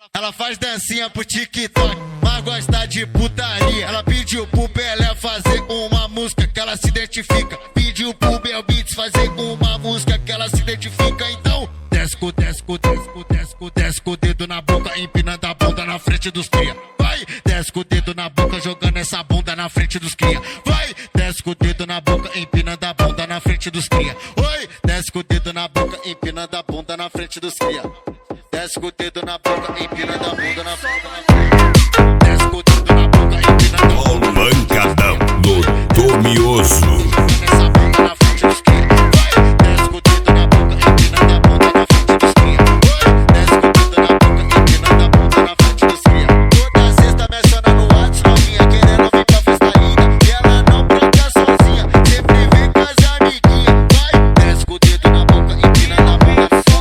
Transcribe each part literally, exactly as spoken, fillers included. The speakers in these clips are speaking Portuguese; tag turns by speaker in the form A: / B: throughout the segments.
A: Ela faz dancinha pro TikTok, mas gosta de putaria. Ela pediu pro Pelé fazer uma música que ela se identifica. Pediu pro Bel Beats fazer uma música que ela se identifica. Então, desce com, desce com, desce com, desce com, desce com o dedo na boca, empinando a bunda na frente dos cria. Vai, desce com o dedo na boca, jogando essa bunda na frente dos cria. Vai, desce com o dedo na boca, empinando a bunda na frente dos cria. Oi, desce com o dedo na boca, empinando a bunda na frente dos cria. Desce com o dedo na boca, empinando a bunda na frente. Desce com o dedo na boca, empinando a bunda.
B: O pancadão do Tomioso.
A: Essa bunda na frente dos cria. Vai, desce com o dedo na boca, empinando a bunda na frente dos cria. Oi, desce com o dedo na boca, empinando a bunda na frente dos cria. Toda sexta menciona no WhatsApp, novinha querendo vir pra festa ainda. E ela não brinca sozinha, sempre vem com as amiguinhas. Vai, desce com o dedo na boca, empinando a bunda na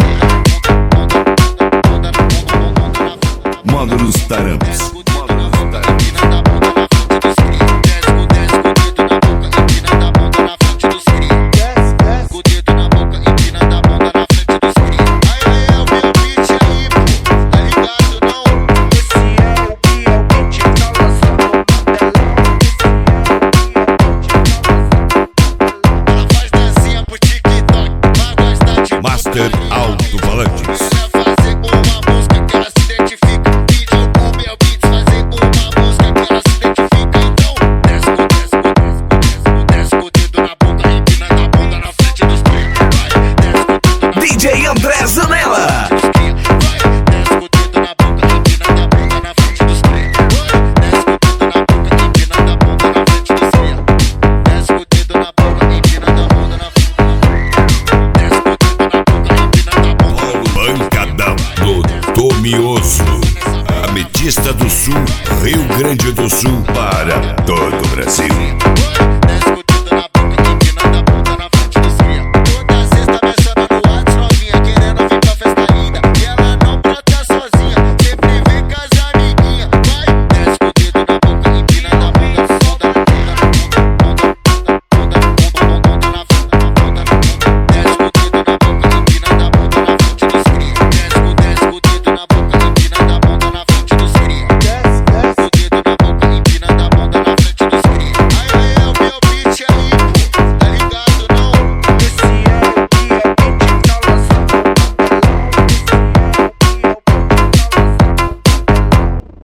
B: Modo nos tarampos. Master Alto-Falantes. D J André Zanella. Pancadão do Tomioso. Ametista do Sul, Rio Grande do Sul para todo o Brasil.